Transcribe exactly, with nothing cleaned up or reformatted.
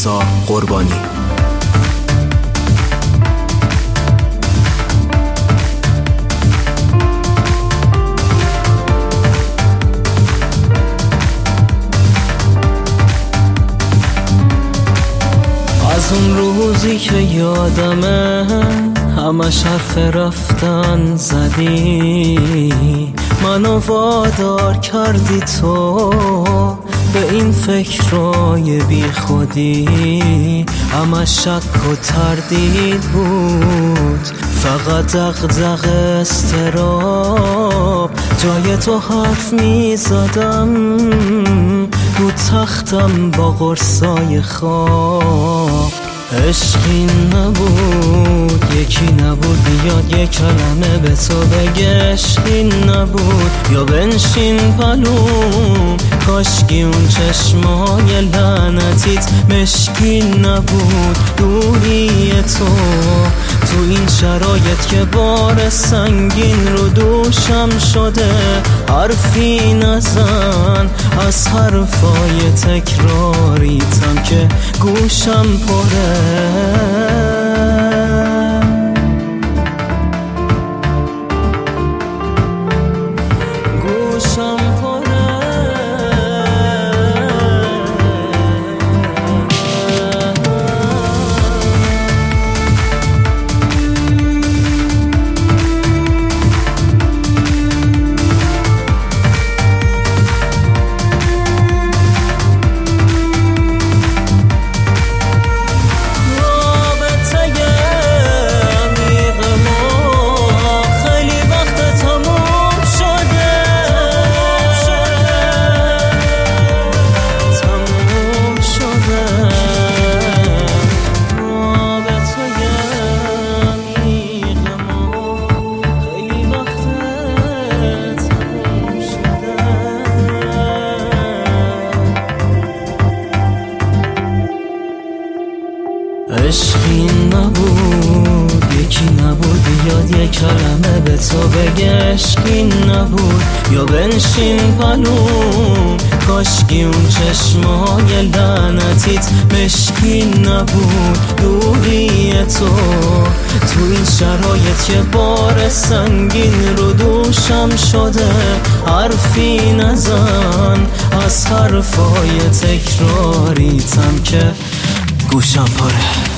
رضا قربانی. از اون روزی که یادمه همش حرف رفتن زدی، منو وادار کردی تو به این فکرای بی خودی. همش شک و تردید بود، فقط دغدغ استراب. جای تو حرف می زدم رو تختم با قرصای خواب. عشقی نبود، یکی نبود بیاد یک کلمه به تو بگه عشقی نبود. یا بنشین پلوم، کاشکی اون چشمای لعنتیت مشکی نبود. دوری تو تو این شرایط که بار سنگین رو دوشم شده. حرفی نزن از حرفای تکراریتم که گوشم پره. گوشم پره. عشقی نبود، یکی نبود بیاد یک کلمه به تو بگه عشقی نبود. یا بنشین پلوم، کاشکی اون چشمای لعنتیت مشکی نبود. دوری تو تو این شرایط که بار سنگین رو دوشم شده. حرفی نزن از حرفای تکراریتم که گوشم پره.